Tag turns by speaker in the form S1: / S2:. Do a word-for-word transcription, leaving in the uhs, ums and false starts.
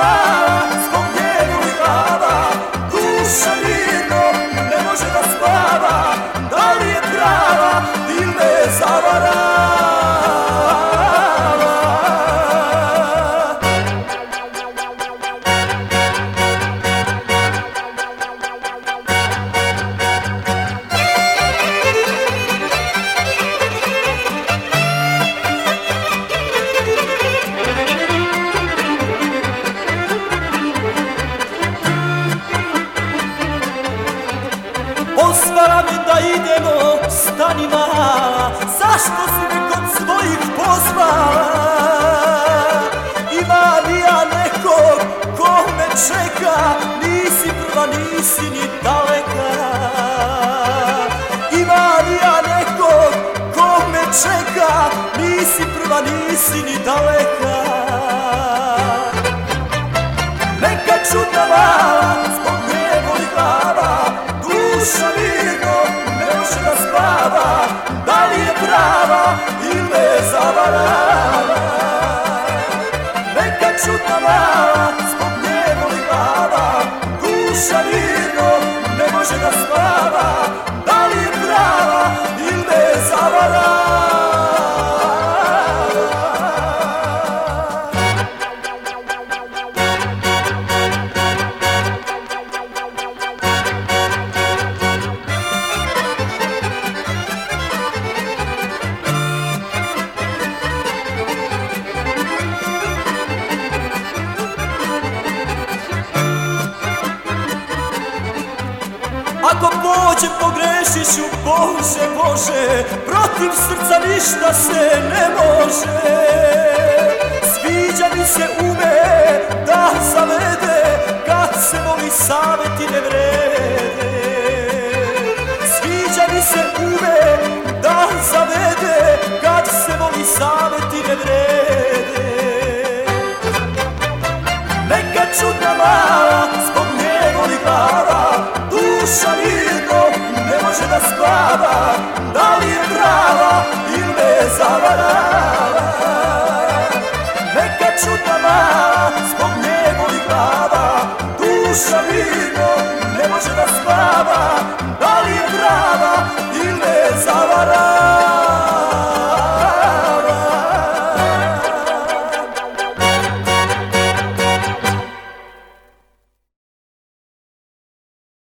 S1: spava, zbog nje boli glava. Duša mirno ne može da spava, da li je prava ili me zavarava. Pozvala me da idemo, stani mala, zašto si me kod svojih pozvala? Ima li ja nekog ko me čeka, nisi prva, nisi ni daleka. Ima li ja nekog ko me čeka, nisi prva, nisi ni daleka. Neka čudna mala, zbog nje boli glava. Duša mirno ne može da spava, da li je prava ili me zavarava. Neka čudna mala, zbog nje boli glava. Duša mirno ne može da spava, da li je prava ili me zavarava. Ako pođem pogrešit ću, Bože, Bože, protiv srca ništa se ne može. Sviđa mi se ume da